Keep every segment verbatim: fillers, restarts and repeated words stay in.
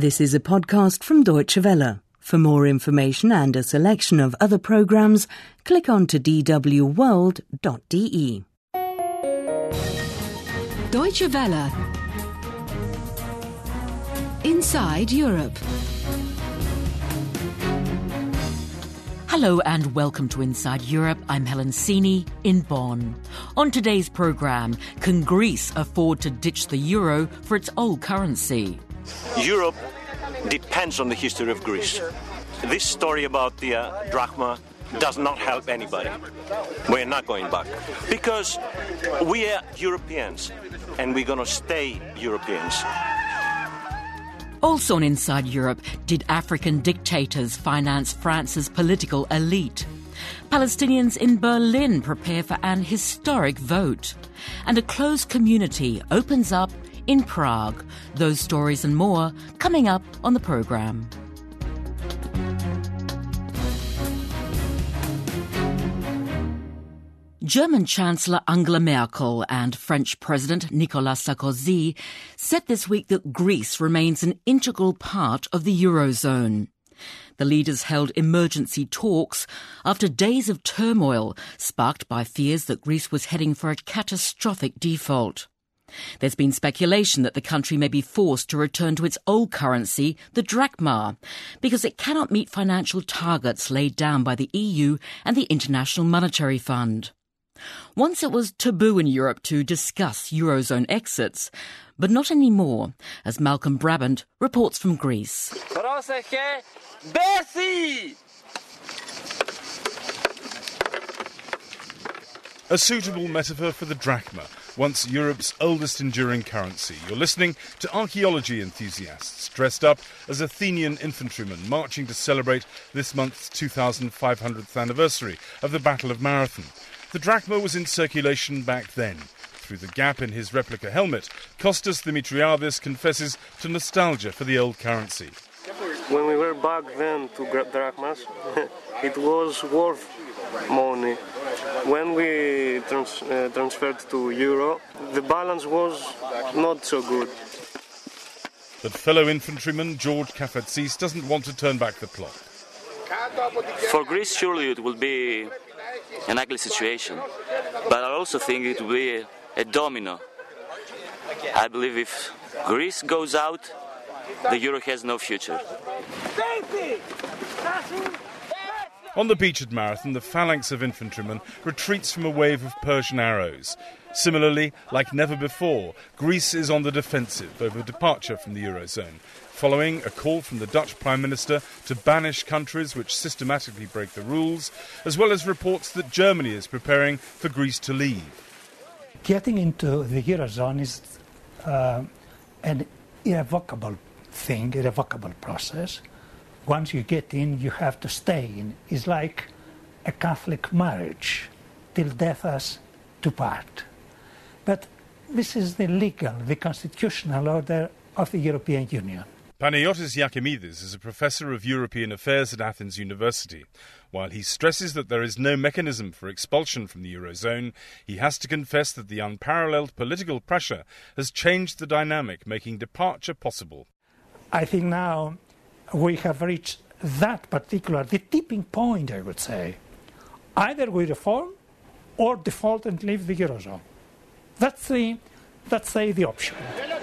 This is a podcast from Deutsche Welle. For more information and a selection of other programmes, click on to d w world dot d e. Deutsche Welle. Inside Europe. Hello and welcome to Inside Europe. I'm Helen Sini in Bonn. On today's programme, can Greece afford to ditch the euro for its old currency? Europe depends on the history of Greece. This story about the uh, drachma does not help anybody. We're not going back. Because we are Europeans and we're going to stay Europeans. Also on Inside Europe, did African dictators finance France's political elite? Palestinians in Berlin prepare for an historic vote. And a closed community opens up in Prague. Those stories and more coming up on the programme. German Chancellor Angela Merkel and French President Nicolas Sarkozy said this week that Greece remains an integral part of the Eurozone. The leaders held emergency talks after days of turmoil sparked by fears that Greece was heading for a catastrophic default. There's been speculation that the country may be forced to return to its old currency, the drachma, because it cannot meet financial targets laid down by the E U and the International Monetary Fund. Once it was taboo in Europe to discuss Eurozone exits, but not anymore, as Malcolm Brabant reports from Greece. A suitable metaphor for the drachma, once Europe's oldest enduring currency. You're listening to archaeology enthusiasts dressed up as Athenian infantrymen marching to celebrate this month's two thousand five hundredth anniversary of the Battle of Marathon. The drachma was in circulation back then. Through the gap in his replica helmet, Kostas Dimitriadis confesses to nostalgia for the old currency. When we were back then to drachmas, it was worth money. When we trans- uh, transferred to euro, the balance was not so good. But fellow infantryman George Kafatsis doesn't want to turn back the clock. For Greece, surely it will be an ugly situation. But I also think it will be a, a domino. I believe if Greece goes out, the euro has no future. On the beach at Marathon, the phalanx of infantrymen retreats from a wave of Persian arrows. Similarly, like never before, Greece is on the defensive over departure from the Eurozone, following a call from the Dutch Prime Minister to banish countries which systematically break the rules, as well as reports that Germany is preparing for Greece to leave. Getting into the Eurozone is uh, an irrevocable thing, irrevocable process. Once you get in, you have to stay in. It's like a Catholic marriage, till death us to part. But this is the legal, the constitutional order of the European Union. Panayotis Yakimidis is a professor of European affairs at Athens University. While he stresses that there is no mechanism for expulsion from the Eurozone, he has to confess that the unparalleled political pressure has changed the dynamic, making departure possible. I think now we have reached that particular, the tipping point, I would say. Either we reform or default and leave the Eurozone. That's the, that's say, the option.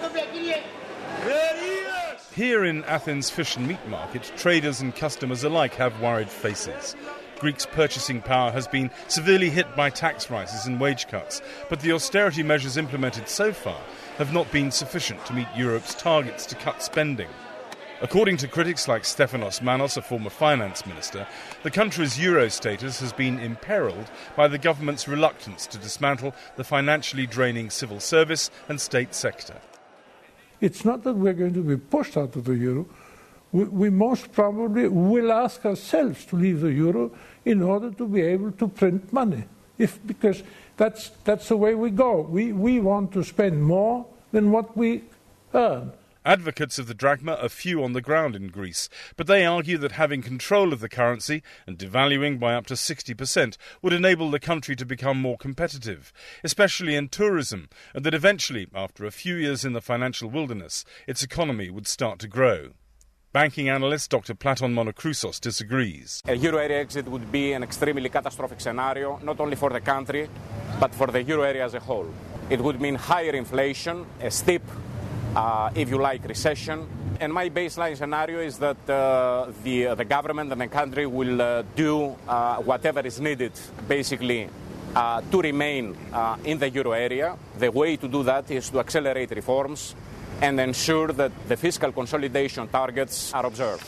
Here in Athens' fish and meat market, traders and customers alike have worried faces. Greece's purchasing power has been severely hit by tax rises and wage cuts, but the austerity measures implemented so far have not been sufficient to meet Europe's targets to cut spending. According to critics like Stefanos Manos, a former finance minister, the country's euro status has been imperilled by the government's reluctance to dismantle the financially draining civil service and state sector. It's not that we're going to be pushed out of the euro. We, we most probably will ask ourselves to leave the euro in order to be able to print money. If because that's that's the way we go. We we want to spend more than what we earn. Advocates of the drachma are few on the ground in Greece, but they argue that having control of the currency and devaluing by up to sixty percent would enable the country to become more competitive, especially in tourism, and that eventually, after a few years in the financial wilderness, its economy would start to grow. Banking analyst Doctor Platon Monokroussos disagrees. A euro area exit would be an extremely catastrophic scenario, not only for the country, but for the euro area as a whole. It would mean higher inflation, a steep, uh, if you like, recession. And my baseline scenario is that uh, the, uh, the government and the country will uh, do uh, whatever is needed, basically, uh, to remain uh, in the euro area. The way to do that is to accelerate reforms and ensure that the fiscal consolidation targets are observed.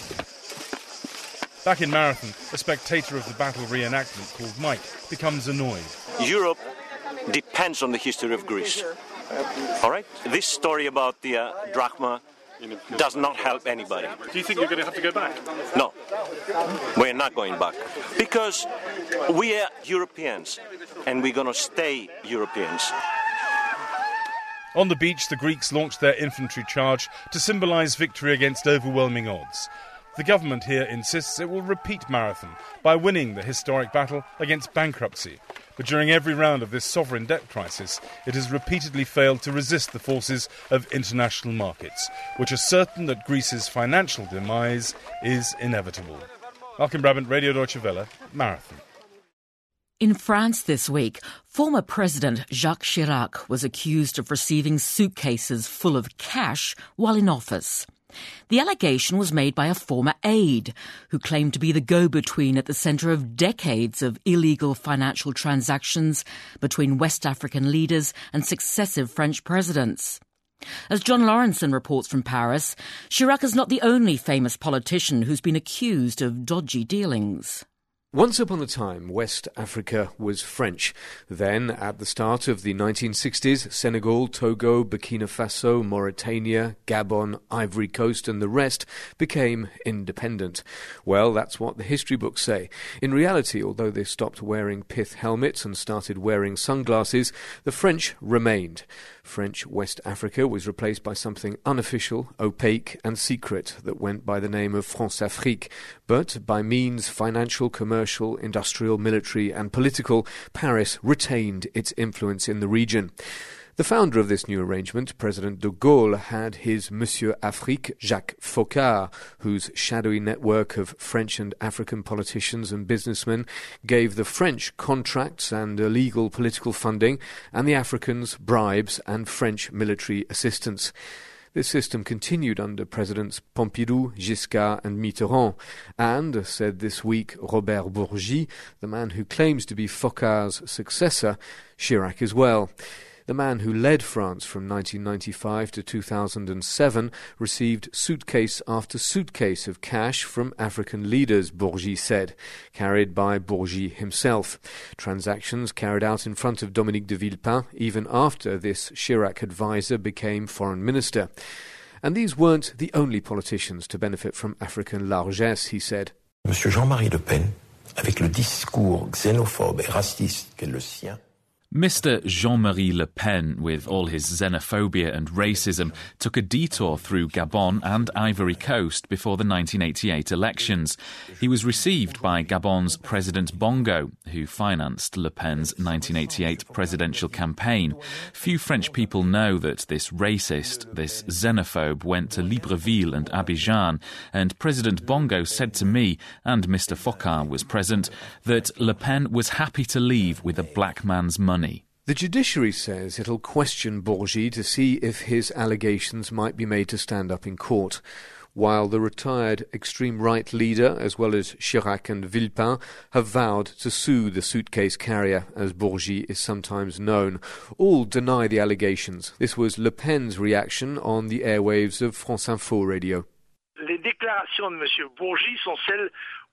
Back in Marathon, a spectator of the battle reenactment called Mike becomes annoyed. Europe depends on the history of Greece. All right? This story about the uh, drachma does not help anybody. Do you think you're going to have to go back? No, we're not going back. Because we are Europeans, and we're going to stay Europeans. On the beach, the Greeks launched their infantry charge to symbolise victory against overwhelming odds. The government here insists it will repeat Marathon by winning the historic battle against bankruptcy. But during every round of this sovereign debt crisis, it has repeatedly failed to resist the forces of international markets, which are certain that Greece's financial demise is inevitable. Malcolm Brabant, Radio Deutsche Welle, Marathon. In France this week, former President Jacques Chirac was accused of receiving suitcases full of cash while in office. The allegation was made by a former aide who claimed to be the go-between at the centre of decades of illegal financial transactions between West African leaders and successive French presidents. As John Lawrenson reports from Paris, Chirac is not the only famous politician who's been accused of dodgy dealings. Once upon a time, West Africa was French. Then, at the start of the nineteen sixties, Senegal, Togo, Burkina Faso, Mauritania, Gabon, Ivory Coast and the rest became independent. Well, that's what the history books say. In reality, although they stopped wearing pith helmets and started wearing sunglasses, the French remained. French West Africa was replaced by something unofficial, opaque and secret that went by the name of France-Afrique. But by means financial, commercial, industrial, military and political, Paris retained its influence in the region. The founder of this new arrangement, President de Gaulle, had his Monsieur Afrique, Jacques Foccart, whose shadowy network of French and African politicians and businessmen gave the French contracts and illegal political funding, and the Africans bribes and French military assistance. This system continued under Presidents Pompidou, Giscard and Mitterrand, and, said this week Robert Bourgi, the man who claims to be Foccart's successor, Chirac as well. The man who led France from nineteen ninety-five to two thousand seven received suitcase after suitcase of cash from African leaders, Bourgi said, carried by Bourgi himself. Transactions carried out in front of Dominique de Villepin even after this Chirac advisor became foreign minister. And these weren't the only politicians to benefit from African largesse, he said. Monsieur Jean-Marie Le Pen, avec le discours xénophobe et raciste qu'est le sien, Mister Jean-Marie Le Pen, with all his xenophobia and racism, took a detour through Gabon and Ivory Coast before the nineteen eighty-eight elections. He was received by Gabon's President Bongo, who financed Le Pen's nineteen eighty-eight presidential campaign. Few French people know that this racist, this xenophobe, went to Libreville and Abidjan, and President Bongo said to me, and Mister Foccart was present, that Le Pen was happy to leave with a black man's money. The judiciary says it'll question Bourgi to see if his allegations might be made to stand up in court. While the retired extreme right leader, as well as Chirac and Villepin, have vowed to sue the suitcase carrier, as Bourgi is sometimes known. All deny the allegations. This was Le Pen's reaction on the airwaves of France Info Radio. Les déclarations de Monsieur Bourgi sont celles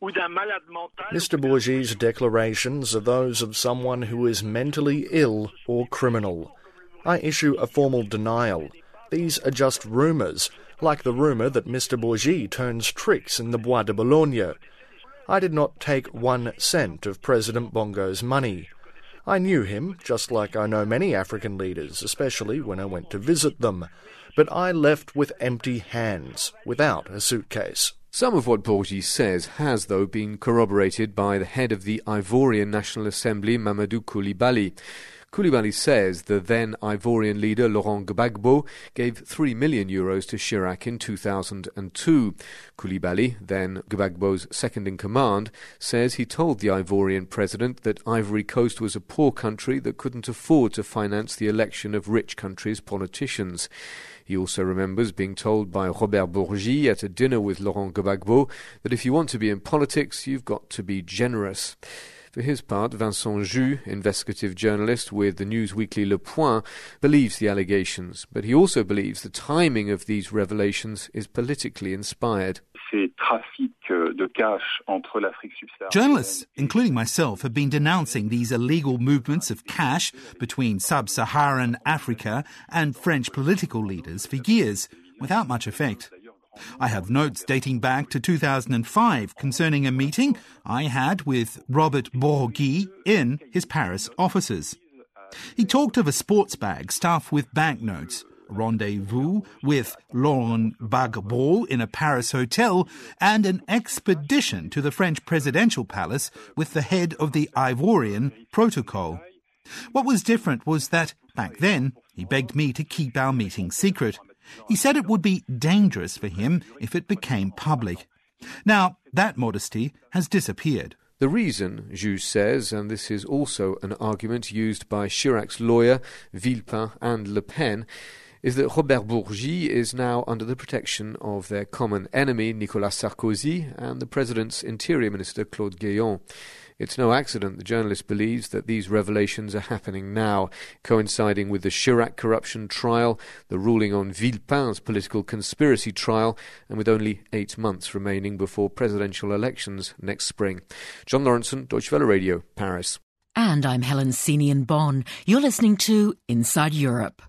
Mister Bourgi's declarations are those of someone who is mentally ill or criminal. I issue a formal denial. These are just rumours, like the rumour that Mister Bourgi turns tricks in the Bois de Boulogne. I did not take one cent of President Bongo's money. I knew him, just like I know many African leaders, especially when I went to visit them. But I left with empty hands, without a suitcase. Some of what Bourgi says has, though, been corroborated by the head of the Ivorian National Assembly, Mamadou Koulibaly. Coulibaly says the then Ivorian leader Laurent Gbagbo gave three million euros to Chirac in two thousand two. Coulibaly, then Gbagbo's second-in-command, says he told the Ivorian president that Ivory Coast was a poor country that couldn't afford to finance the election of rich countries' politicians. He also remembers being told by Robert Bourgi at a dinner with Laurent Gbagbo that if you want to be in politics, you've got to be generous. For his part, Vincent Jus, investigative journalist with the news weekly Le Point, believes the allegations, but he also believes the timing of these revelations is politically inspired. Journalists, including myself, have been denouncing these illegal movements of cash between sub-Saharan Africa and French political leaders for years, without much effect. I have notes dating back to two thousand five concerning a meeting I had with Robert Bourgi in his Paris offices. He talked of a sports bag stuffed with banknotes, a rendezvous with Laurent Gbagbo in a Paris hotel, and an expedition to the French presidential palace with the head of the Ivorian protocol. What was different was that, back then, he begged me to keep our meeting secret. He said it would be dangerous for him if it became public. Now, that modesty has disappeared. The reason, Jus says, and this is also an argument used by Chirac's lawyer, Villepin and Le Pen, is that Robert Bourgi is now under the protection of their common enemy, Nicolas Sarkozy, and the president's interior minister, Claude Guéant. It's no accident the journalist believes that these revelations are happening now, coinciding with the Chirac corruption trial, the ruling on Villepin's political conspiracy trial, and with only eight months remaining before presidential elections next spring. John Lawrenson, Deutsche Welle Radio, Paris. And I'm Helen Sini in Bonn. You're listening to Inside Europe.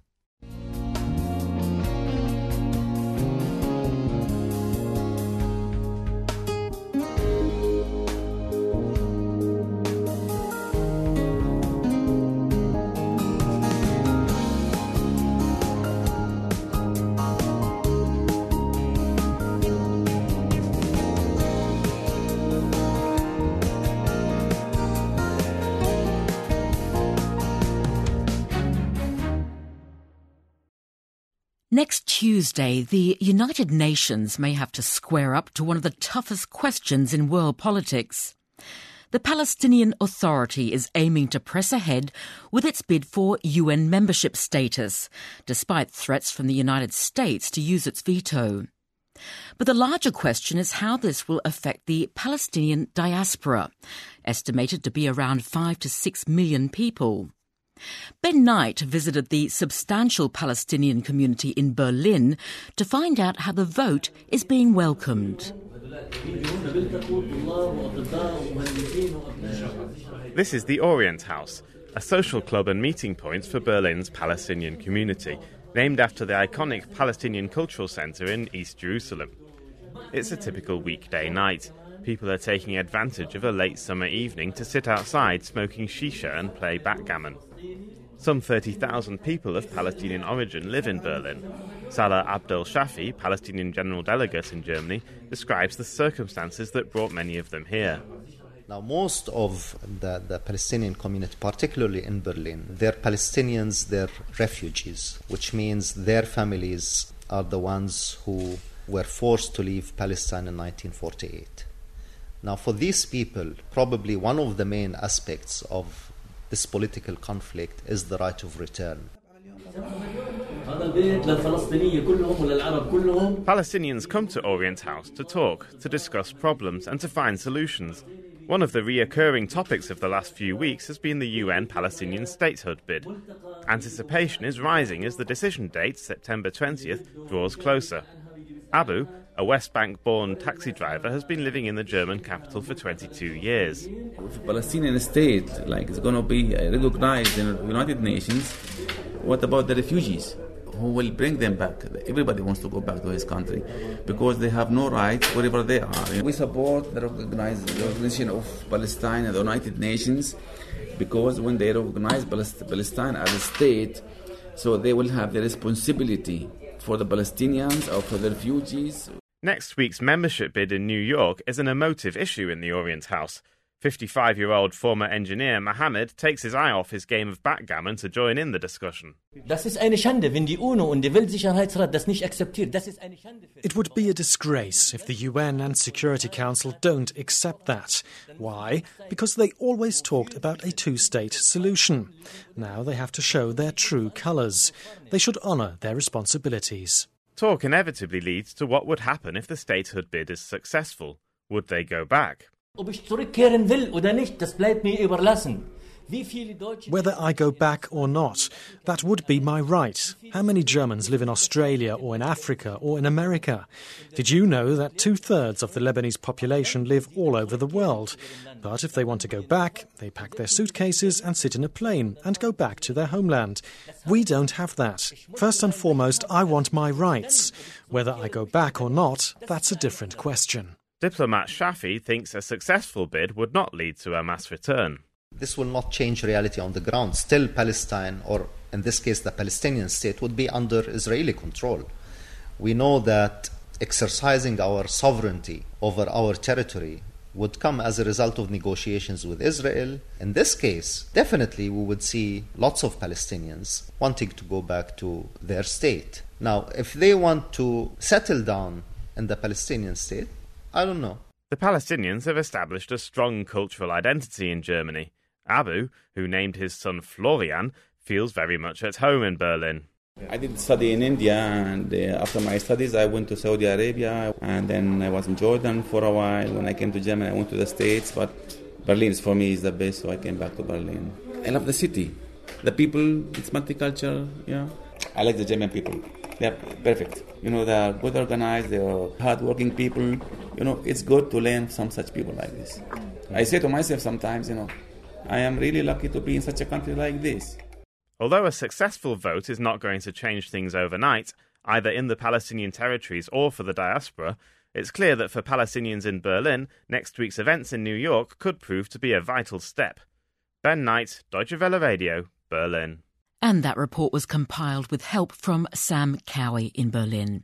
Next Tuesday, the United Nations may have to square up to one of the toughest questions in world politics. The Palestinian Authority is aiming to press ahead with its bid for U N membership status, despite threats from the United States to use its veto. But the larger question is how this will affect the Palestinian diaspora, estimated to be around five to six million people. Ben Knight visited the substantial Palestinian community in Berlin to find out how the vote is being welcomed. This is the Orient House, a social club and meeting point for Berlin's Palestinian community, named after the iconic Palestinian Cultural Centre in East Jerusalem. It's a typical weekday night. People are taking advantage of a late summer evening to sit outside smoking shisha and play backgammon. Some thirty thousand people of Palestinian origin live in Berlin. Salah Abdel Shafi, Palestinian General Delegate in Germany, describes the circumstances that brought many of them here. Now, most of the, the Palestinian community, particularly in Berlin, they're Palestinians, they're refugees, which means their families are the ones who were forced to leave Palestine in nineteen forty-eight. Now, for these people, probably one of the main aspects of this political conflict is the right of return. Palestinians come to Orient House to talk, to discuss problems and to find solutions. One of the reoccurring topics of the last few weeks has been the U N Palestinian statehood bid. Anticipation is rising as the decision date, September twentieth, draws closer. Abu, a West Bank-born taxi driver, has been living in the German capital for twenty-two years. If a Palestinian state, like, is going to be recognized in the United Nations, what about the refugees? Who will bring them back? Everybody wants to go back to his country because they have no rights wherever they are. We support the recognition of Palestine and the United Nations because when they recognize Palestine as a state, so they will have the responsibility for the Palestinians or for the refugees. Next week's membership bid in New York is an emotive issue in the Orient House. fifty-five-year-old former engineer Mohammed takes his eye off his game of backgammon to join in the discussion. It would be a disgrace if the U N and Security Council don't accept that. Why? Because they always talked about a two-state solution. Now they have to show their true colours. They should honour their responsibilities. Talk inevitably leads to what would happen if the statehood bid is successful. Would they go back? Whether I go back or not, that would be my right. How many Germans live in Australia or in Africa or in America? Did you know that two-thirds of the Lebanese population live all over the world? But if they want to go back, they pack their suitcases and sit in a plane and go back to their homeland. We don't have that. First and foremost, I want my rights. Whether I go back or not, that's a different question. Diplomat Shafi thinks a successful bid would not lead to a mass return. This will not change reality on the ground. Still, Palestine, or in this case the Palestinian state, would be under Israeli control. We know that exercising our sovereignty over our territory would come as a result of negotiations with Israel. In this case, definitely we would see lots of Palestinians wanting to go back to their state. Now, if they want to settle down in the Palestinian state, I don't know. The Palestinians have established a strong cultural identity in Germany. Abu, who named his son Florian, feels very much at home in Berlin. I did study in India, and uh, after my studies I went to Saudi Arabia, and then I was in Jordan for a while. When I came to Germany I went to the States, but Berlin for me is the best, so I came back to Berlin. I love the city, the people, it's multicultural, yeah. I like the German people. They're perfect. You know, they're good organized, they're hard-working people. You know, it's good to learn from such people like this. I say to myself sometimes, you know, I am really lucky to be in such a country like this. Although a successful vote is not going to change things overnight, either in the Palestinian territories or for the diaspora, it's clear that for Palestinians in Berlin, next week's events in New York could prove to be a vital step. Ben Knight, Deutsche Welle Radio, Berlin. And that report was compiled with help from Sam Cowie in Berlin.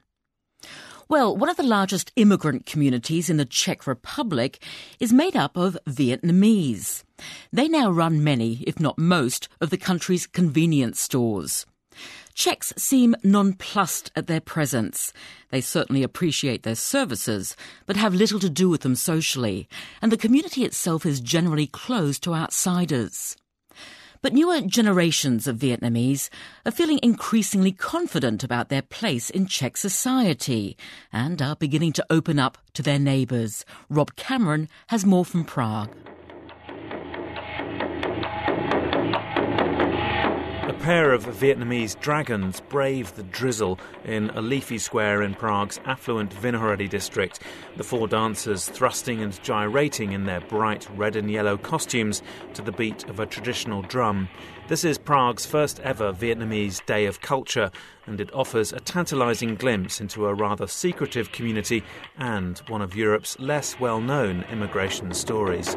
Well, one of the largest immigrant communities in the Czech Republic is made up of Vietnamese. They now run many, if not most, of the country's convenience stores. Czechs seem nonplussed at their presence. They certainly appreciate their services, but have little to do with them socially, and the community itself is generally closed to outsiders. But newer generations of Vietnamese are feeling increasingly confident about their place in Czech society and are beginning to open up to their neighbours. Rob Cameron has more from Prague. A pair of Vietnamese dragons brave the drizzle in a leafy square in Prague's affluent Vinohrady district, the four dancers thrusting and gyrating in their bright red and yellow costumes to the beat of a traditional drum. This is Prague's first ever Vietnamese Day of Culture, and it offers a tantalising glimpse into a rather secretive community and one of Europe's less well-known immigration stories.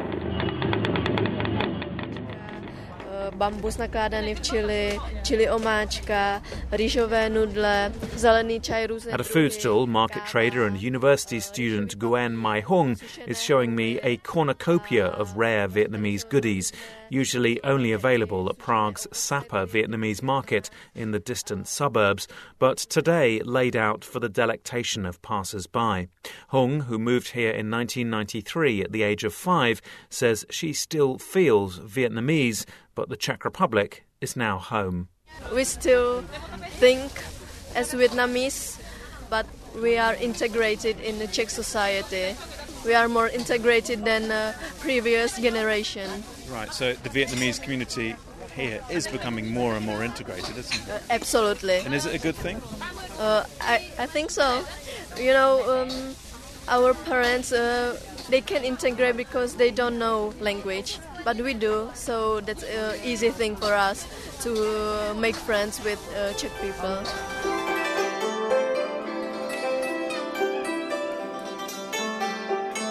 Bambus nakládaný v chili, chili omáčka, rýžové nudle, zelený čaj, různé. At a food stall, market trader and university student Nguyen Mai Hung is showing me a cornucopia of rare Vietnamese goodies, usually only available at Prague's Sapa Vietnamese market in the distant suburbs, but today laid out for the delectation of passers-by. Hung, who moved here in nineteen ninety-three at the age of five, says she still feels Vietnamese, but the Czech Republic is now home. We still think as Vietnamese, but we are integrated in the Czech society. We are more integrated than the previous generation. Right, so the Vietnamese community here is becoming more and more integrated, isn't it? Uh, absolutely. And is it a good thing? Uh, I, I think so. You know, um, our parents, uh, they can integrate because they don't know language. But we do, so that's an easy thing for us to uh, make friends with uh, Czech people.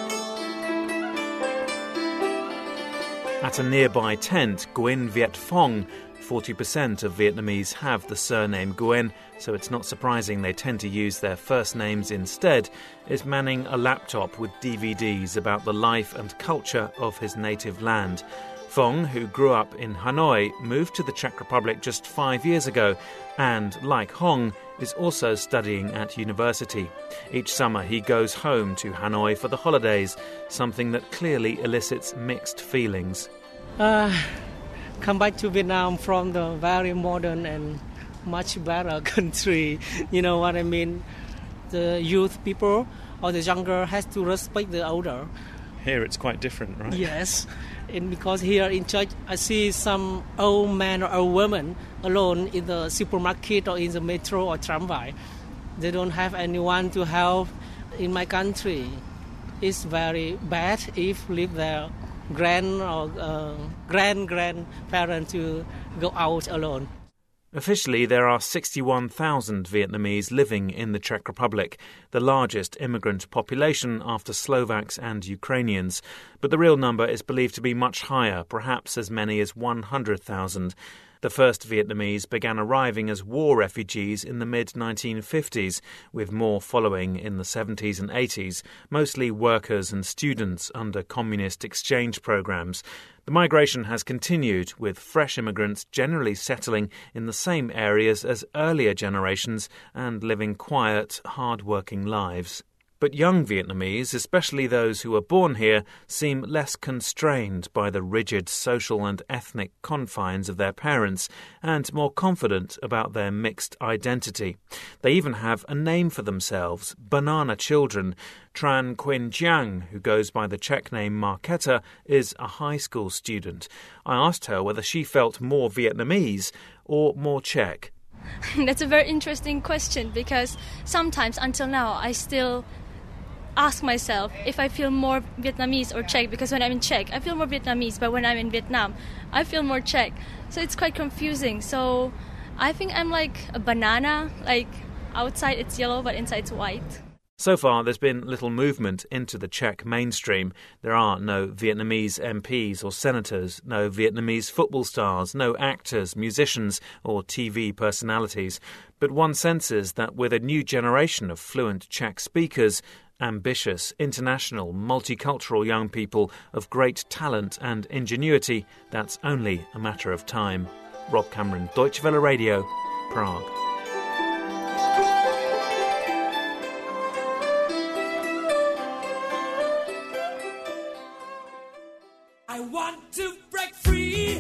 At a nearby tent, Nguyen Viet Phong forty percent of Vietnamese have the surname Nguyen, so it's not surprising they tend to use their first names instead, is manning a laptop with D V Ds about the life and culture of his native land. Phong, who grew up in Hanoi, moved to the Czech Republic just five years ago and, like Hong, is also studying at university. Each summer he goes home to Hanoi for the holidays, something that clearly elicits mixed feelings. Uh, come back to Vietnam from the very modern and much better country. You know what I mean? The youth people or the younger has to respect the older. Here it's quite different, right? Yes. And because here in church, I see some old man or old woman alone in the supermarket or in the metro or tramway. They don't have anyone to help. In my country, it's very bad if leave their grand or uh, grand grandparents to go out alone. Officially, there are sixty-one thousand Vietnamese living in the Czech Republic, the largest immigrant population after Slovaks and Ukrainians. But the real number is believed to be much higher, perhaps as many as one hundred thousand. The first Vietnamese began arriving as war refugees in the mid nineteen fifties, with more following in the seventies and eighties, mostly workers and students under communist exchange programs. The migration has continued, with fresh immigrants generally settling in the same areas as earlier generations and living quiet, hard-working lives. But young Vietnamese, especially those who were born here, seem less constrained by the rigid social and ethnic confines of their parents and more confident about their mixed identity. They even have a name for themselves, Banana Children. Tran Quynh Giang, who goes by the Czech name Marketa, is a high school student. I asked her whether she felt more Vietnamese or more Czech. That's a very interesting question, because sometimes until now I still ask myself if I feel more Vietnamese or Czech, because when I'm in Czech I feel more Vietnamese, but when I'm in Vietnam I feel more Czech, so it's quite confusing. So I think I'm like a banana, like outside it's yellow but inside it's white. So far, there's been little movement into the Czech mainstream. There are no Vietnamese M Ps or senators, no Vietnamese football stars, no actors, musicians or T V personalities. But one senses that with a new generation of fluent Czech speakers, ambitious, international, multicultural young people of great talent and ingenuity, that's only a matter of time. Rob Cameron, Deutsche Welle Radio, Prague. I want to break free.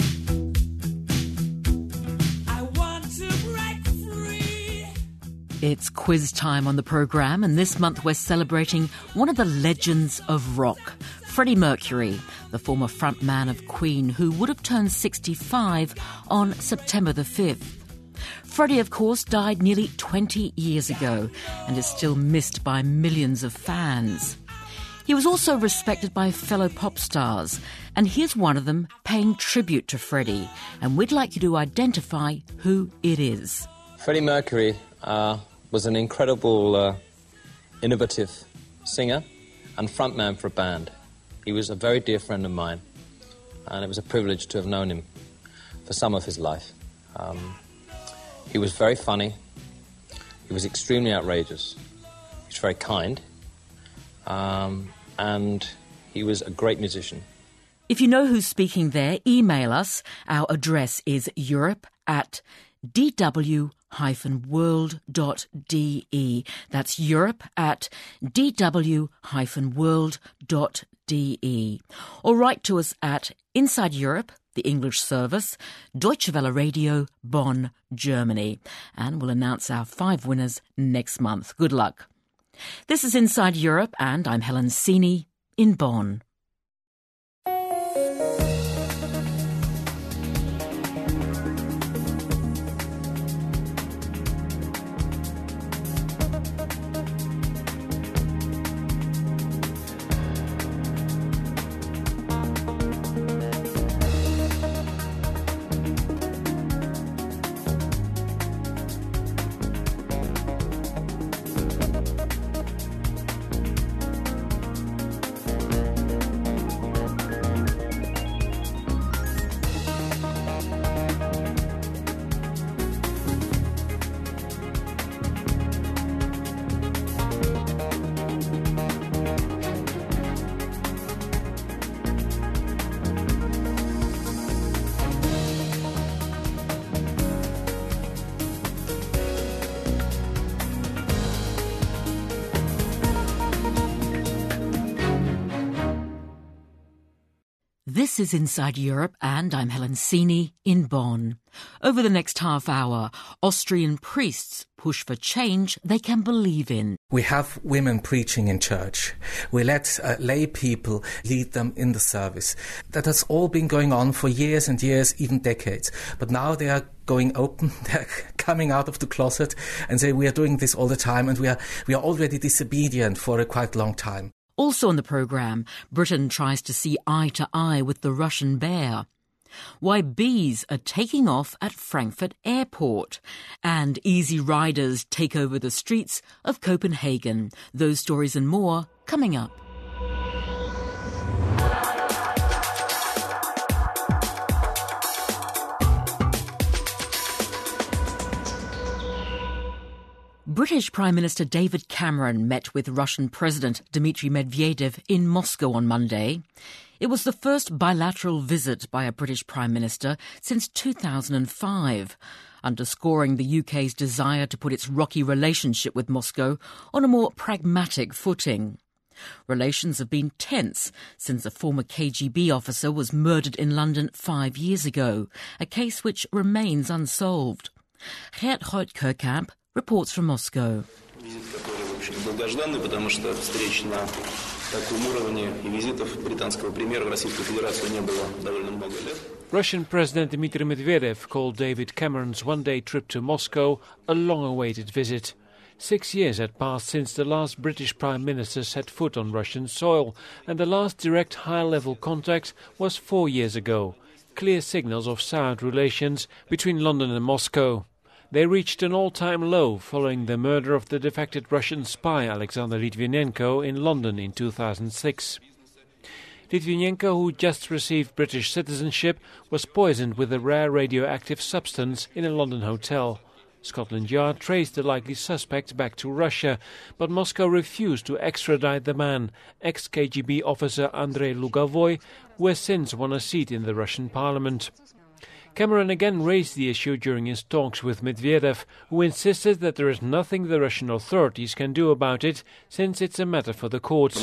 I want to break free. It's quiz time on the programme, and this month we're celebrating one of the legends of rock, Freddie Mercury, the former frontman of Queen, who would have turned sixty-five on September the fifth. Freddie, of course, died nearly twenty years ago and is still missed by millions of fans. He was also respected by fellow pop stars, and here's one of them paying tribute to Freddie, and we'd like you to identify who it is. Freddie Mercury uh, was an incredible, uh, innovative singer and frontman for a band. He was a very dear friend of mine, and it was a privilege to have known him for some of his life. Um, he was very funny. He was extremely outrageous. He was very kind. Um, and he was a great musician. If you know who's speaking there, email us. Our address is europe at d w dash world dot d e. That's Europe at d w dash world dot d e. Or write to us at Inside Europe, the English service, Deutsche Welle Radio, Bonn, Germany. And we'll announce our five winners next month. Good luck. This is Inside Europe, and I'm Helen Seeney in Bonn. This is Inside Europe, and I'm Helen Sini in Bonn. Over the next half hour, Austrian priests push for change they can believe in. We have women preaching in church. We let uh, lay people lead them in the service. That has all been going on for years and years, even decades. But now they are going open, they're coming out of the closet and say we are doing this all the time, and we are we are already disobedient for a quite long time. Also on the programme, Britain tries to see eye to eye with the Russian bear. Why bees are taking off at Frankfurt Airport. And easy riders take over the streets of Copenhagen. Those stories and more coming up. British Prime Minister David Cameron met with Russian President Dmitry Medvedev in Moscow on Monday. It was the first bilateral visit by a British Prime Minister since two thousand five, underscoring the U K's desire to put its rocky relationship with Moscow on a more pragmatic footing. Relations have been tense since a former K G B officer was murdered in London five years ago, a case which remains unsolved. Geert Groot-Kerkamp reports from Moscow. Russian President Dmitry Medvedev called David Cameron's one-day trip to Moscow a long-awaited visit. Six years had passed since the last British Prime Minister set foot on Russian soil, and the last direct high-level contact was four years ago. Clear signals of soured relations between London and Moscow. They reached an all-time low following the murder of the defected Russian spy Alexander Litvinenko in London in two thousand six. Litvinenko, who just received British citizenship, was poisoned with a rare radioactive substance in a London hotel. Scotland Yard traced the likely suspect back to Russia, but Moscow refused to extradite the man, ex-K G B officer Andrei Lugavoy, who has since won a seat in the Russian parliament. Cameron again raised the issue during his talks with Medvedev, who insisted that there is nothing the Russian authorities can do about it, since it's a matter for the courts.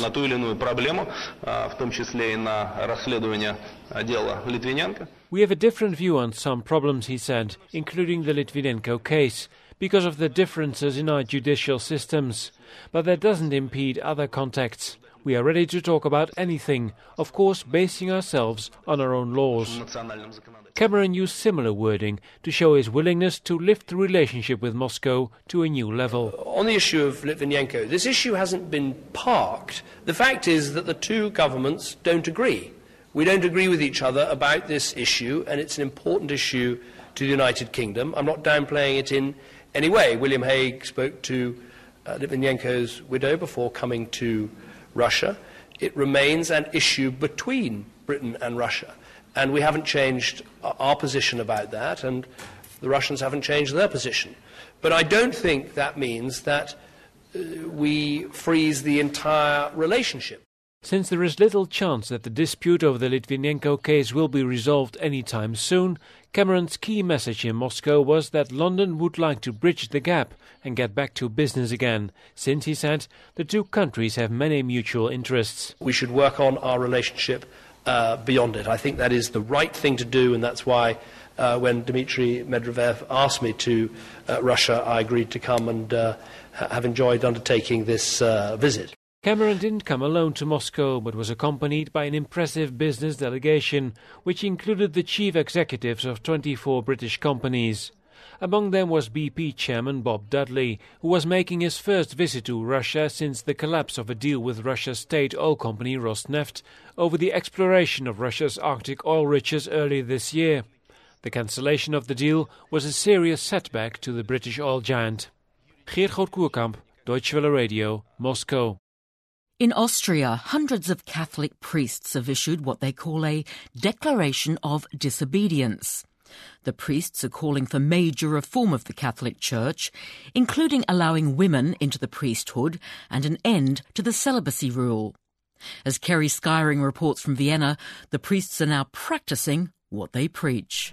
We have a different view on some problems, he said, including the Litvinenko case, because of the differences in our judicial systems. But that doesn't impede other contacts. We are ready to talk about anything, of course basing ourselves on our own laws. Cameron used similar wording to show his willingness to lift the relationship with Moscow to a new level. On the issue of Litvinenko, this issue hasn't been parked. The fact is that the two governments don't agree. We don't agree with each other about this issue, and it's an important issue to the United Kingdom. I'm not downplaying it in any way. William Hague spoke to uh, Litvinenko's widow before coming to Russia. It remains an issue between Britain and Russia. And we haven't changed our position about that, and the Russians haven't changed their position. But I don't think that means that uh, we freeze the entire relationship. Since there is little chance that the dispute over the Litvinenko case will be resolved anytime soon, Cameron's key message in Moscow was that London would like to bridge the gap and get back to business again, since, he said, the two countries have many mutual interests. We should work on our relationship Uh, beyond it. I think that is the right thing to do, and that's why uh, when Dmitry Medvedev asked me to uh, Russia, I agreed to come and uh, ha- have enjoyed undertaking this uh, visit. Cameron didn't come alone to Moscow, but was accompanied by an impressive business delegation, which included the chief executives of twenty-four British companies. Among them was B P chairman Bob Dudley, who was making his first visit to Russia since the collapse of a deal with Russia's state oil company Rosneft over the exploration of Russia's Arctic oil riches earlier this year. The cancellation of the deal was a serious setback to the British oil giant. Geert Groot-Kerkamp, Deutsche Welle Radio, Moscow. In Austria, hundreds of Catholic priests have issued what they call a declaration of disobedience. The priests are calling for major reform of the Catholic Church, including allowing women into the priesthood and an end to the celibacy rule. As Kerry Skyring reports from Vienna, the priests are now practicing what they preach.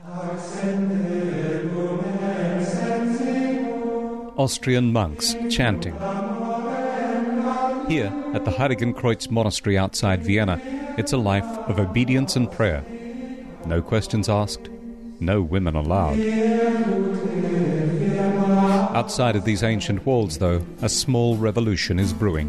Austrian monks chanting. Here, at the Heiligenkreuz Monastery outside Vienna, It's a life of obedience and prayer. No questions asked, no women allowed. Outside of these ancient walls, though, a small revolution is brewing.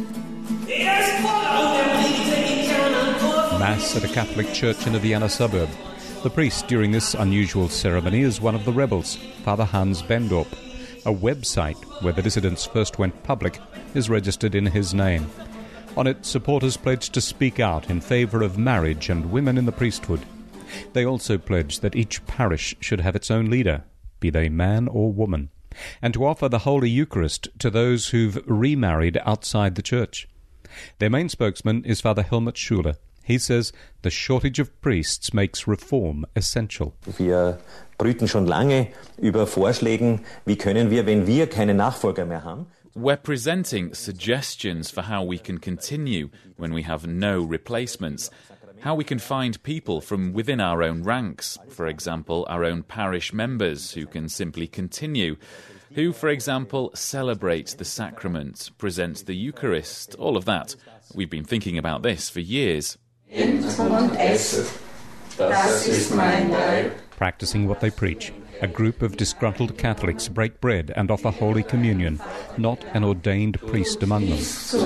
Mass at a Catholic church in a Vienna suburb. The priest during this unusual ceremony is one of the rebels, Father Hans Bendorp. A website where the dissidents first went public is registered in his name. On it, supporters pledged to speak out in favour of marriage and women in the priesthood. They also pledged that each parish should have its own leader, be they man or woman, and to offer the Holy Eucharist to those who've remarried outside the church. Their main spokesman is Father Helmut Schuler. He says the shortage of priests makes reform essential. Wir brüten schon lange über Vorschlägen, wie können wir, wenn wir keine Nachfolger mehr haben. We're presenting suggestions for how we can continue when we have no replacements, how we can find people from within our own ranks, for example, our own parish members who can simply continue, who, for example, celebrate the sacrament, present the Eucharist, all of that. We've been thinking about this for years. Practicing what they preach. A group of disgruntled Catholics break bread and offer Holy Communion, not an ordained priest among them.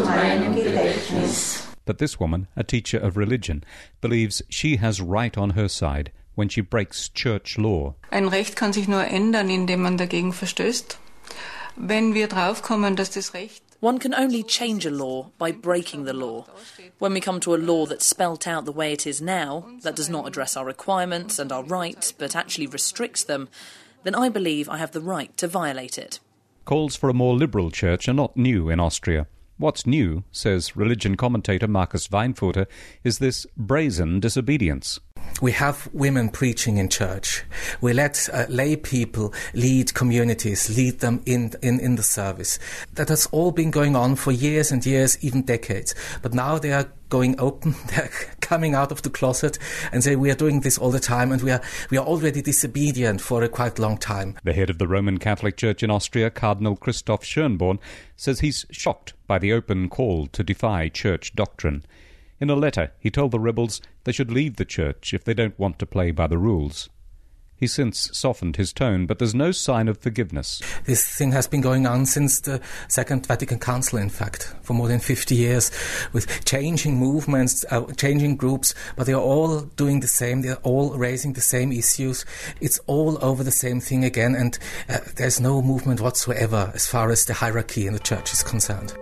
But this woman, a teacher of religion, believes she has right on her side when she breaks church law. Ein Recht kann sich nur ändern, indem man dagegen verstößt. Wenn wir draufkommen, dass das Recht One can only change a law by breaking the law. When we come to a law that's spelt out the way it is now, that does not address our requirements and our rights, but actually restricts them, then I believe I have the right to violate it. Calls for a more liberal church are not new in Austria. What's new, says religion commentator Markus Weinfurter, is this brazen disobedience. We have women preaching in church. We let uh, lay people lead communities, lead them in, in, in the service. That has all been going on for years and years, even decades. But now they are going open, they're coming out of the closet and say we are doing this all the time and we are we are already disobedient for a quite long time. The head of the Roman Catholic Church in Austria, Cardinal Christoph Schönborn, says he's shocked by the open call to defy church doctrine. In a letter, he told the rebels they should leave the church if they don't want to play by the rules. He's since softened his tone, but there's no sign of forgiveness. This thing has been going on since the Second Vatican Council, in fact, for more than fifty years, with changing movements, uh, changing groups, but they are all doing the same, they are all raising the same issues. It's all over the same thing again, and uh, there's no movement whatsoever as far as the hierarchy in the church is concerned.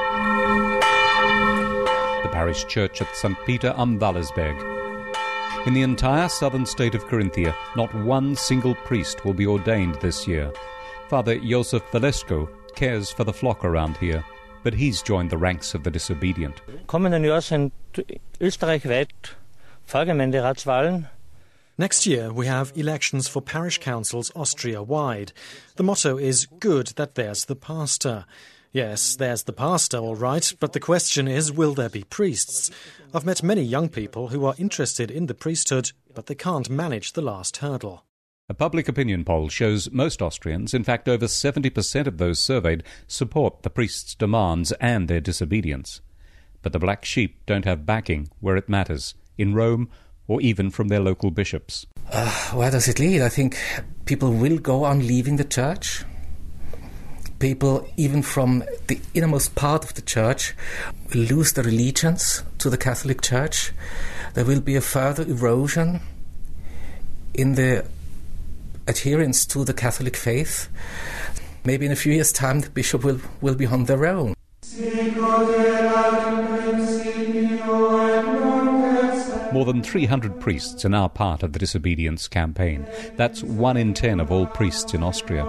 The parish church at Saint Peter am Wallersberg. In the entire southern state of Carinthia, not one single priest will be ordained this year. Father Josef Valesco cares for the flock around here, but he's joined the ranks of the disobedient. Kommenden Jahr sind österreichweit Pfarrgemeinderatswahlen. Next year we have elections for parish councils Austria-wide. The motto is good that there's the pastor. Yes, there's the pastor, all right, but the question is, will there be priests? I've met many young people who are interested in the priesthood, but they can't manage the last hurdle. A public opinion poll shows most Austrians, in fact over seventy percent of those surveyed, support the priests' demands and their disobedience. But the black sheep don't have backing where it matters, in Rome or even from their local bishops. Uh, where does it lead? I think people will go on leaving the church. People, even from the innermost part of the church, will lose their allegiance to the Catholic Church. There will be a further erosion in the adherence to the Catholic faith. Maybe in a few years' time the bishop will, will be on their own. More than three hundred priests are now part of the disobedience campaign. That's one in ten of all priests in Austria.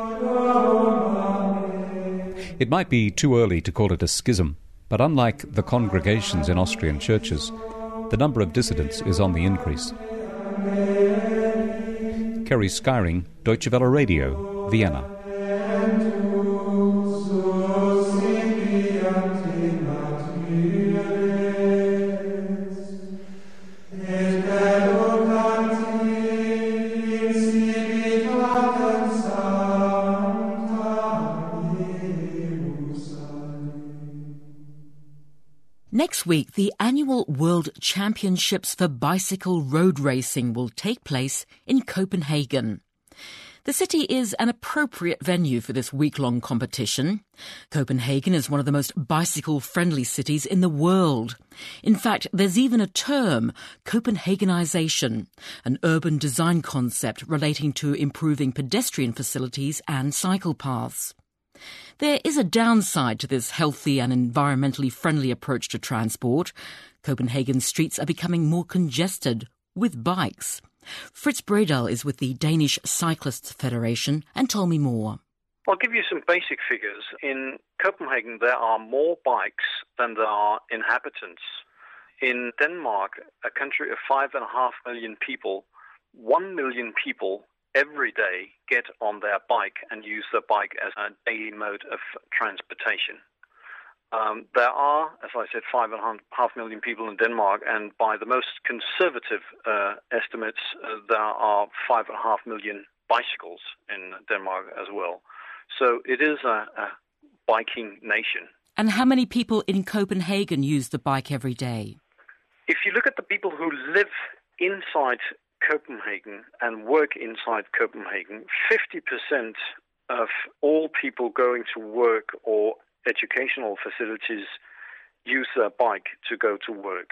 It might be too early to call it a schism, but unlike the congregations in Austrian churches, the number of dissidents is on the increase. Kerry Skyring, Deutsche Welle Radio, Vienna. Next this week, the annual World Championships for Bicycle Road Racing will take place in Copenhagen. The city is an appropriate venue for this week-long competition. Copenhagen is one of the most bicycle-friendly cities in the world. In fact, there's even a term, Copenhagenization, an urban design concept relating to improving pedestrian facilities and cycle paths. There is a downside to this healthy and environmentally friendly approach to transport. Copenhagen's streets are becoming more congested with bikes. Fritz Bredal is with the Danish Cyclists Federation and told me more. I'll give you some basic figures. In Copenhagen, there are more bikes than there are inhabitants. In Denmark, a country of five and a half million people, one million people every day get on their bike and use their bike as a daily mode of transportation. Um, there are, as I said, five and a half million people in Denmark, and by the most conservative uh, estimates, uh, there are five and a half million bicycles in Denmark as well. So it is a, a biking nation. And how many people in Copenhagen use the bike every day? If you look at the people who live inside Copenhagen and work inside Copenhagen, fifty percent of all people going to work or educational facilities use their bike to go to work.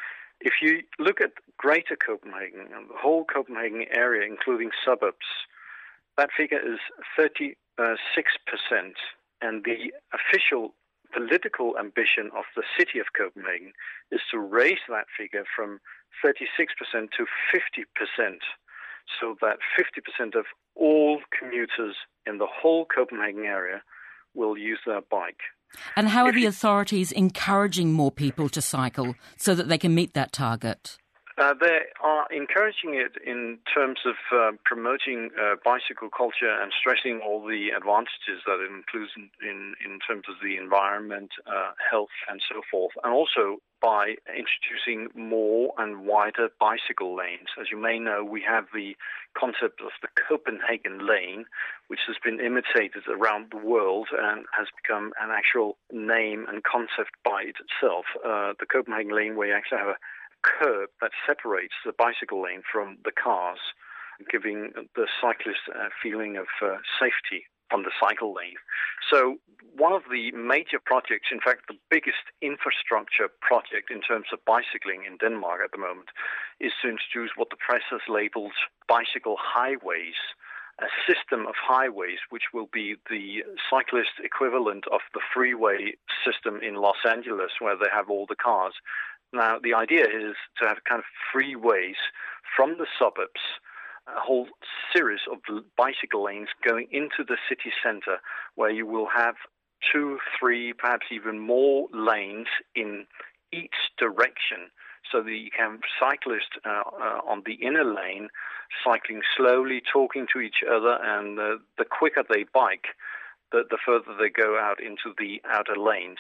If you look at Greater Copenhagen and the whole Copenhagen area, including suburbs, that figure is thirty-six percent. And the official political ambition of the city of Copenhagen is to raise that figure from thirty-six percent to fifty percent, so that fifty percent of all commuters in the whole Copenhagen area will use their bike. And how are the authorities encouraging more people to cycle so that they can meet that target? Uh, they are encouraging it in terms of uh, promoting uh, bicycle culture and stressing all the advantages that it includes in, in, in terms of the environment, uh, health, and so forth, and also by introducing more and wider bicycle lanes. As you may know, we have the concept of the Copenhagen lane, which has been imitated around the world and has become an actual name and concept by itself. Uh, the Copenhagen lane, where you actually have a curb that separates the bicycle lane from the cars, giving the cyclist a feeling of uh, safety on the cycle lane. So one of the major projects, in fact the biggest infrastructure project in terms of bicycling in Denmark at the moment, is to introduce what the press has labeled bicycle highways, a system of highways which will be the cyclist equivalent of the freeway system in Los Angeles, where they have all the cars. Now, the idea is to have kind of freeways from the suburbs, a whole series of bicycle lanes going into the city center, where you will have two, three, perhaps even more lanes in each direction, so that you can have cyclists uh, uh, on the inner lane, cycling slowly, talking to each other, and uh, the quicker they bike, the, the further they go out into the outer lanes.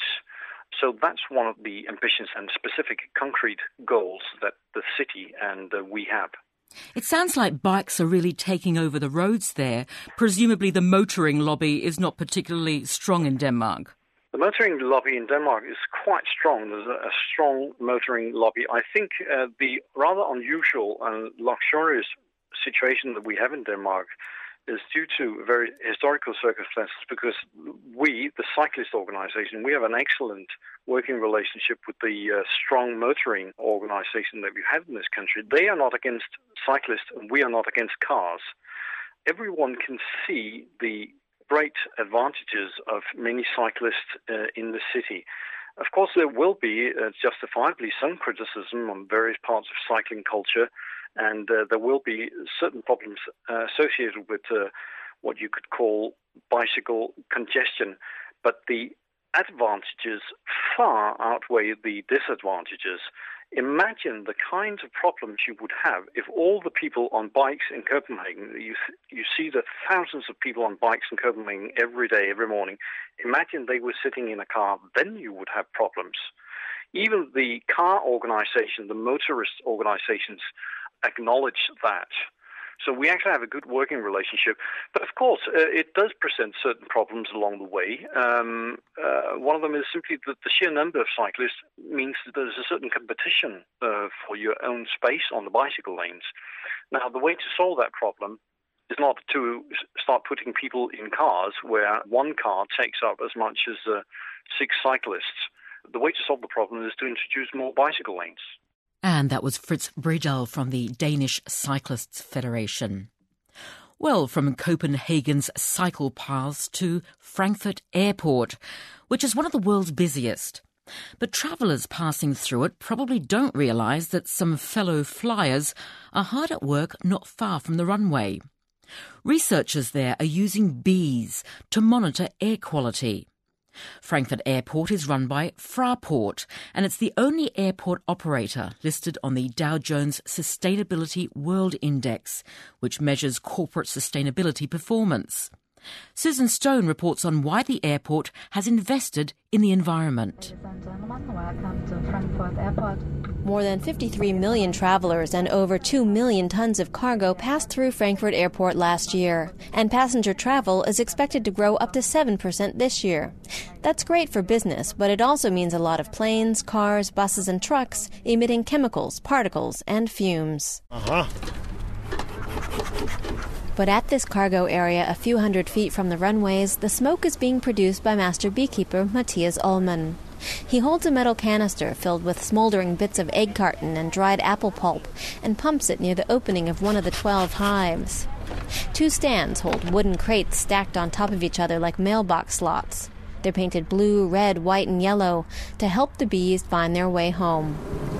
So that's one of the ambitions and specific concrete goals that the city and uh, we have. It sounds like bikes are really taking over the roads there. Presumably the motoring lobby is not particularly strong in Denmark. The motoring lobby in Denmark is quite strong. There's a, a strong motoring lobby. I think uh, the rather unusual and luxurious situation that we have in Denmark is due to very historical circumstances, because we, the cyclist organization, we have an excellent working relationship with the uh, strong motoring organization that we have in this country. They are not against cyclists and we are not against cars. Everyone can see the great advantages of many cyclists uh, in the city. Of course, there will be uh, justifiably some criticism on various parts of cycling culture, and uh, there will be certain problems uh, associated with uh, what you could call bicycle congestion. But the advantages far outweigh the disadvantages. Imagine the kinds of problems you would have if all the people on bikes in Copenhagen, you, you see the thousands of people on bikes in Copenhagen every day, every morning. Imagine they were sitting in a car, then you would have problems. Even the car organization, the motorist organizations, acknowledge that. So we actually have a good working relationship. But of course, uh, it does present certain problems along the way. Um, uh, one of them is simply that the sheer number of cyclists means that there's a certain competition uh, for your own space on the bicycle lanes. Now, the way to solve that problem is not to start putting people in cars where one car takes up as much as uh, six cyclists. The way to solve the problem is to introduce more bicycle lanes. And that was Fritz Bredal from the Danish Cyclists Federation. Well, from Copenhagen's cycle paths to Frankfurt Airport, which is one of the world's busiest. But travellers passing through it probably don't realise that some fellow flyers are hard at work not far from the runway. Researchers there are using bees to monitor air quality. Frankfurt Airport is run by Fraport, and it's the only airport operator listed on the Dow Jones Sustainability World Index, which measures corporate sustainability performance. Susan Stone reports on why the airport has invested in the environment. More than fifty-three million travelers and over two million tons of cargo passed through Frankfurt Airport last year, and passenger travel is expected to grow up to seven percent this year. That's great for business, but it also means a lot of planes, cars, buses and trucks emitting chemicals, particles and fumes. Uh-huh. But at this cargo area a few hundred feet from the runways, the smoke is being produced by master beekeeper Matthias Ullmann. He holds a metal canister filled with smoldering bits of egg carton and dried apple pulp and pumps it near the opening of one of the twelve hives. Two stands hold wooden crates stacked on top of each other like mailbox slots. They're painted blue, red, white and yellow to help the bees find their way home.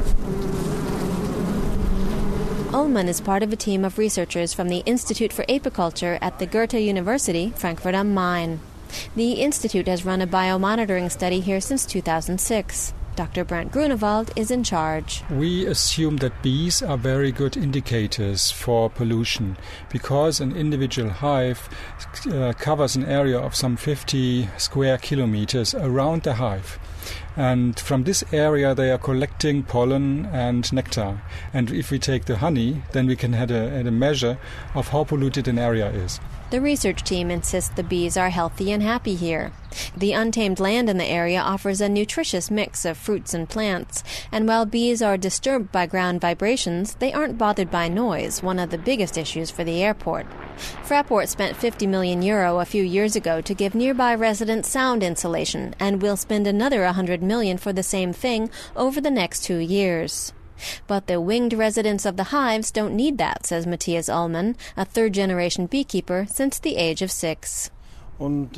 Ullmann is part of a team of researchers from the Institute for Apiculture at the Goethe University, Frankfurt am Main. The institute has run a biomonitoring study here since two thousand six. Doctor Bernd Grunewald is in charge. We assume that bees are very good indicators for pollution because an individual hive uh, covers an area of some fifty square kilometers around the hive. And from this area they are collecting pollen and nectar. And if we take the honey, then we can have a, have a measure of how polluted an area is. The research team insists the bees are healthy and happy here. The untamed land in the area offers a nutritious mix of fruits and plants, and while bees are disturbed by ground vibrations, they aren't bothered by noise, one of the biggest issues for the airport. Fraport spent fifty million euro a few years ago to give nearby residents sound insulation, and will spend another one hundred million for the same thing over the next two years. But the winged residents of the hives don't need that, says Matthias Ullmann, a third-generation beekeeper since the age of six. One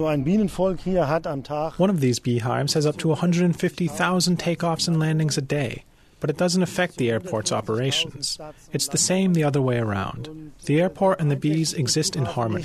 of these beehives has up to one hundred fifty thousand takeoffs and landings a day, but it doesn't affect the airport's operations. It's the same the other way around. The airport and the bees exist in harmony.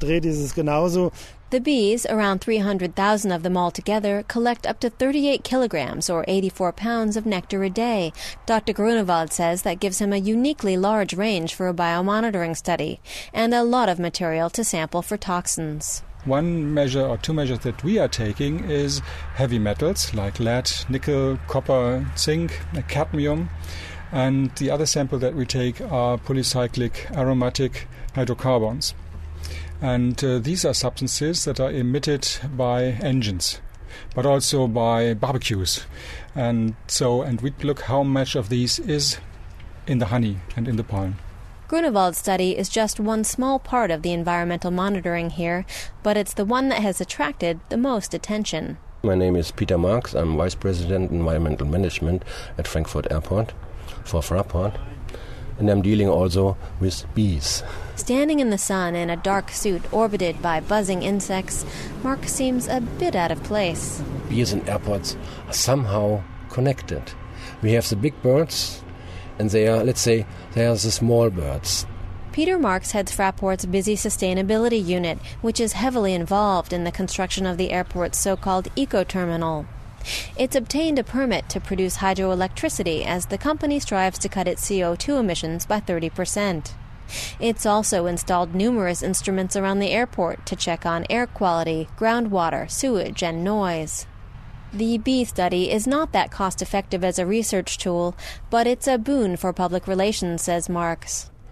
The bees, around three hundred thousand of them altogether, collect up to thirty-eight kilograms or eighty-four pounds of nectar a day. Doctor Grunewald says that gives him a uniquely large range for a biomonitoring study and a lot of material to sample for toxins. One measure or two measures that we are taking is heavy metals like lead, nickel, copper, zinc, cadmium. And the other sample that we take are polycyclic aromatic hydrocarbons. And uh, these are substances that are emitted by engines, but also by barbecues. And so, and we look how much of these is in the honey and in the pollen. Grunewald's study is just one small part of the environmental monitoring here, but it's the one that has attracted the most attention. My name is Peter Marx. I'm Vice President Environmental Management at Frankfurt Airport for Fraport, and I'm dealing also with bees. Standing in the sun in a dark suit orbited by buzzing insects, Mark seems a bit out of place. Bees and airports are somehow connected. We have the big birds, and they are, let's say, they are the small birds. Peter Marks heads Fraport's busy sustainability unit, which is heavily involved in the construction of the airport's so-called eco-terminal. It's obtained a permit to produce hydroelectricity as the company strives to cut its C O two emissions by thirty percent. It's also installed numerous instruments around the airport to check on air quality, groundwater, sewage, and noise. The bee study is not that cost-effective as a research tool, but it's a boon for public relations, says Marks.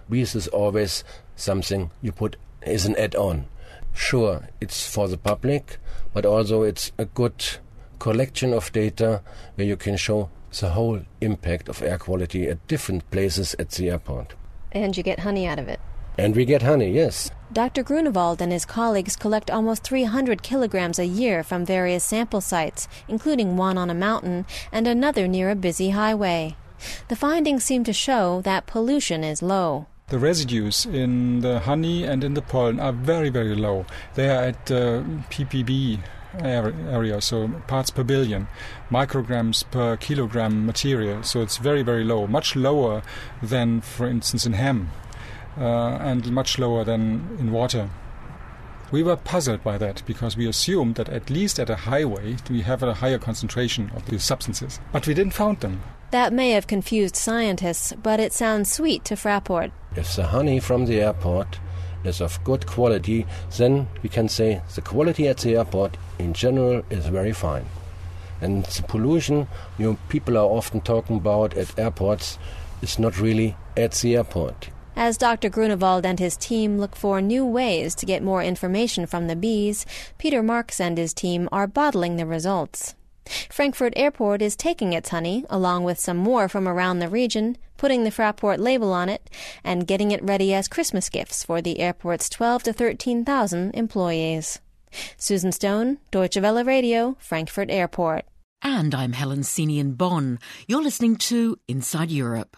bees is always something you put as an add-on. Sure, it's for the public, but also it's a good collection of data where you can show the whole impact of air quality at different places at the airport. And you get honey out of it. And we get honey, yes. Doctor Grunewald and his colleagues collect almost three hundred kilograms a year from various sample sites, including one on a mountain and another near a busy highway. The findings seem to show that pollution is low. The residues in the honey and in the pollen are very, very low. They are at uh, P P B area, so parts per billion, micrograms per kilogram material. So it's very, very low, much lower than, for instance, in ham. Uh, and much lower than in water. We were puzzled by that because we assumed that at least at a highway we have a higher concentration of these substances. But we didn't find them. That may have confused scientists, but it sounds sweet to Fraport. If the honey from the airport is of good quality, then we can say the quality at the airport in general is very fine. And the pollution you know, people are often talking about at airports is not really at the airport. As Doctor Grunewald and his team look for new ways to get more information from the bees, Peter Marks and his team are bottling the results. Frankfurt Airport is taking its honey, along with some more from around the region, putting the Fraport label on it, and getting it ready as Christmas gifts for the airport's twelve to thirteen thousand employees. Susan Stone, Deutsche Welle Radio, Frankfurt Airport. And I'm Helen Sini in Bonn. You're listening to Inside Europe.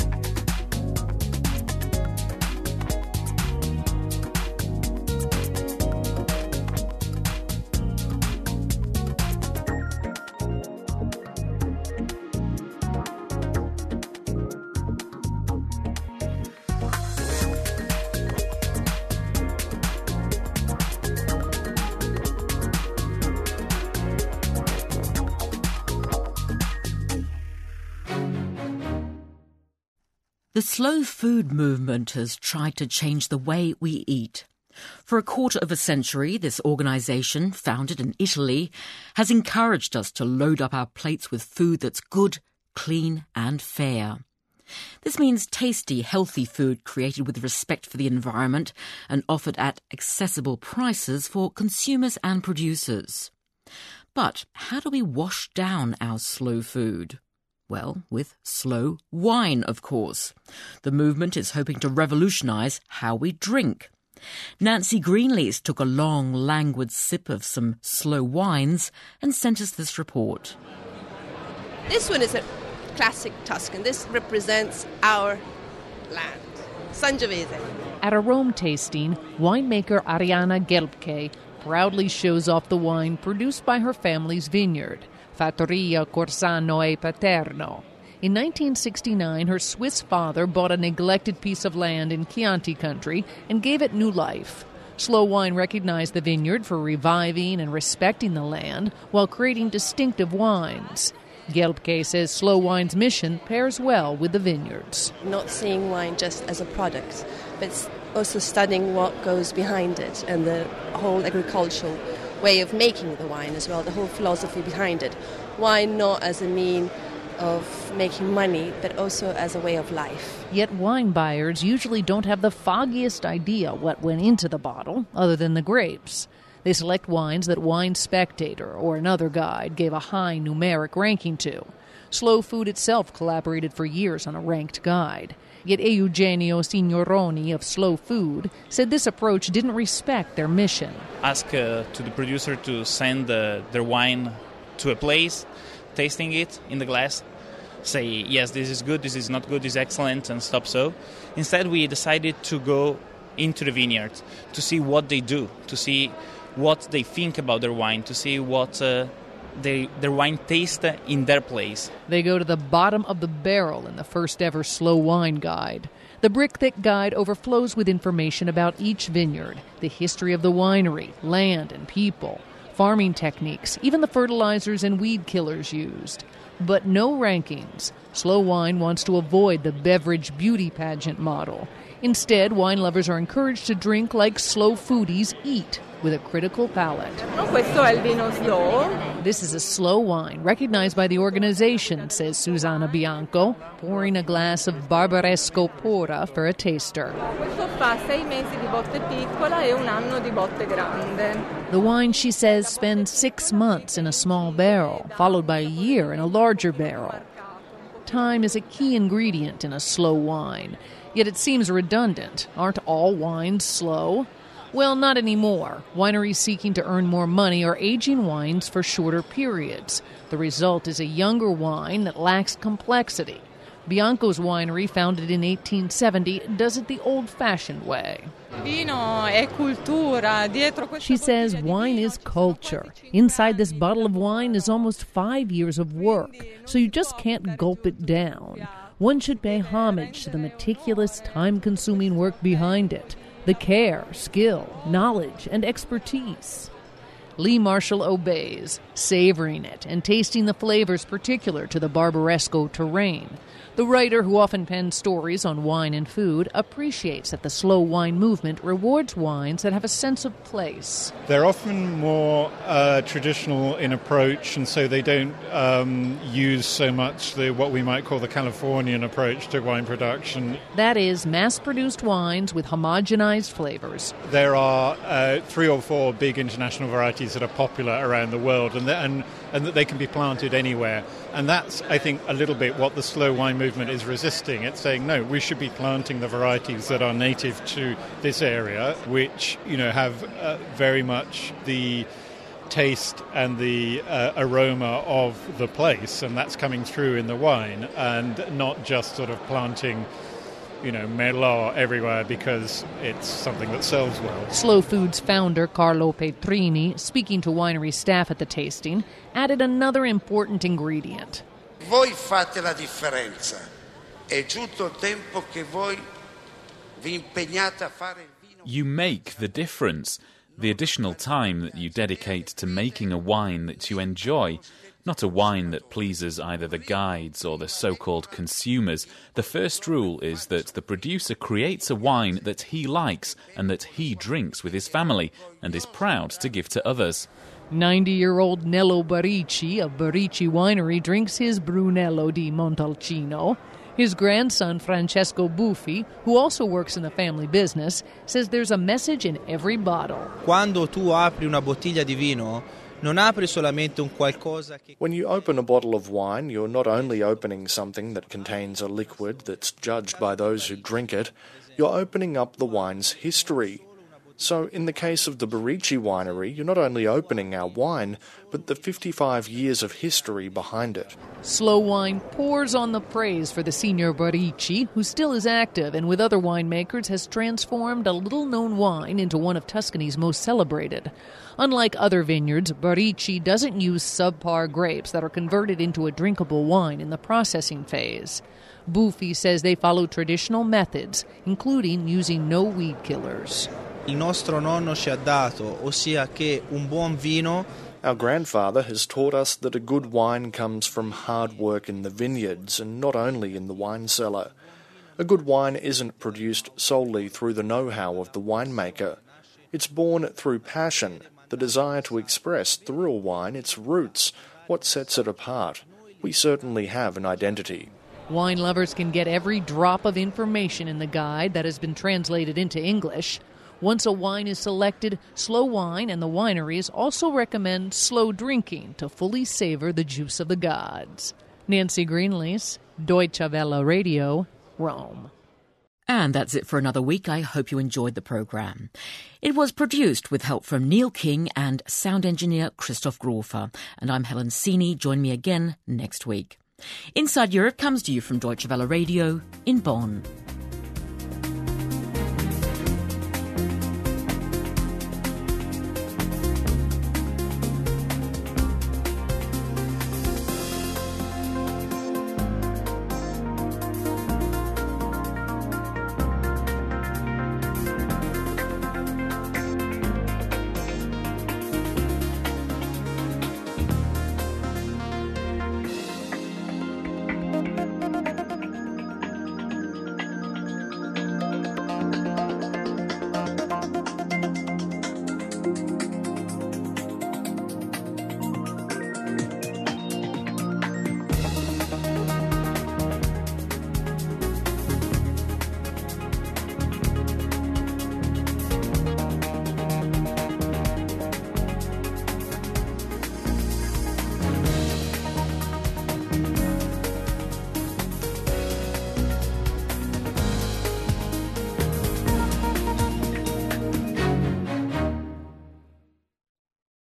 The slow food movement has tried to change the way we eat. For a quarter of a century, this organisation, founded in Italy, has encouraged us to load up our plates with food that's good, clean and fair. This means tasty, healthy food created with respect for the environment and offered at accessible prices for consumers and producers. But how do we wash down our slow food? Well, with slow wine, of course. The movement is hoping to revolutionise how we drink. Nancy Greenlees took a long, languid sip of some slow wines and sent us this report. This one is a classic Tuscan. This represents our land, Sangiovese. At a Rome tasting, winemaker Arianna Gelbke proudly shows off the wine produced by her family's vineyard, Fattoria Corsano e Paterno. In nineteen sixty-nine, her Swiss father bought a neglected piece of land in Chianti country and gave it new life. Slow Wine recognized the vineyard for reviving and respecting the land while creating distinctive wines. Gelbke says Slow Wine's mission pairs well with the vineyards. Not seeing wine just as a product, but also studying what goes behind it and the whole agricultural way of making the wine as well, the whole philosophy behind it. Wine not as a mean of making money, but also as a way of life. Yet wine buyers usually don't have the foggiest idea what went into the bottle, other than the grapes. They select wines that Wine Spectator or another guide gave a high numeric ranking to. Slow Food itself collaborated for years on a ranked guide. Yet Eugenio Signoroni of Slow Food said this approach didn't respect their mission. Ask uh, to the producer to send uh, their wine to a place, tasting it in the glass, say, yes, this is good, this is not good, this is excellent, and stop so. Instead, we decided to go into the vineyard to see what they do, to see what they think about their wine, to see what uh, they, their wine tastes in their place. They go to the bottom of the barrel in the first ever Slow Wine Guide. The brick-thick guide overflows with information about each vineyard, the history of the winery, land and people, farming techniques, even the fertilizers and weed killers used. But no rankings. Slow Wine wants to avoid the beverage beauty pageant model. Instead, wine lovers are encouraged to drink like slow foodies eat, with a critical palate. This is a slow wine, recognized by the organization, says Susana Bianco, pouring a glass of Barbaresco Pura for a taster. The wine, she says, spends six months in a small barrel, followed by a year in a larger barrel. Time is a key ingredient in a slow wine, yet it seems redundant. Aren't all wines slow? Well, not anymore. Wineries seeking to earn more money are aging wines for shorter periods. The result is a younger wine that lacks complexity. Bianco's winery, founded in eighteen seventy, does it the old-fashioned way. She says wine is culture. Inside this bottle of wine is almost five years of work, so you just can't gulp it down. One should pay homage to the meticulous, time-consuming work behind it. The care, skill, knowledge, and expertise. Lee Marshall obeys, savoring it and tasting the flavors particular to the Barbaresco terrain. The writer, who often pens stories on wine and food, appreciates that the slow wine movement rewards wines that have a sense of place. They're often more uh, traditional in approach, and so they don't um, use so much the what we might call the Californian approach to wine production. That is, mass-produced wines with homogenized flavors. There are uh, three or four big international varieties that are popular around the world, and, and, and that they can be planted anywhere. And that's, I think, a little bit what the slow wine movement is resisting. It's saying, no, we should be planting the varieties that are native to this area, which, you know, have uh, very much the taste and the uh, aroma of the place, and that's coming through in the wine, and not just sort of planting, you know, Merlot everywhere because it's something that sells well. Slow Foods founder Carlo Petrini, speaking to winery staff at the tasting, added another important ingredient. Voi fate la differenza. È giunto il tempo che voi vi impegnate a fare il vino. You make the difference. The additional time that you dedicate to making a wine that you enjoy, not a wine that pleases either the guides or the so-called consumers. The first rule is that the producer creates a wine that he likes and that he drinks with his family and is proud to give to others. ninety-year-old Nello Barici of Barici Winery drinks his Brunello di Montalcino. His grandson, Francesco Buffi, who also works in the family business, says there's a message in every bottle. Quando tu apri una bottiglia di vino, non apri solamente un qualcosa che... When you open a bottle of wine, you're not only opening something that contains a liquid that's judged by those who drink it, you're opening up the wine's history. So in the case of the Barici Winery, you're not only opening our wine, but the fifty-five years of history behind it. Slow Wine pours on the praise for the Signor Barici, who still is active and with other winemakers has transformed a little-known wine into one of Tuscany's most celebrated. Unlike other vineyards, Barici doesn't use subpar grapes that are converted into a drinkable wine in the processing phase. Buffi says they follow traditional methods, including using no weed killers. Il nostro nonno ci ha dato, ossia che un buon vino. Our grandfather has taught us that a good wine comes from hard work in the vineyards and not only in the wine cellar. A good wine isn't produced solely through the know-how of the winemaker. It's born through passion, the desire to express through a wine its roots, what sets it apart. We certainly have an identity. Wine lovers can get every drop of information in the guide that has been translated into English. Once a wine is selected, Slow Wine and the wineries also recommend slow drinking to fully savor the juice of the gods. Nancy Greenlease, Deutsche Welle Radio, Rome. And that's it for another week. I hope you enjoyed the programme. It was produced with help from Neil King and sound engineer Christoph Grofer. And I'm Helen Sini. Join me again next week. Inside Europe comes to you from Deutsche Welle Radio in Bonn.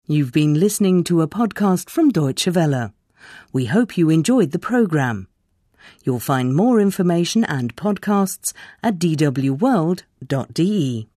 You've been listening to a podcast from Deutsche Welle. We hope you enjoyed the programme. You'll find more information and podcasts at d w world dot d e.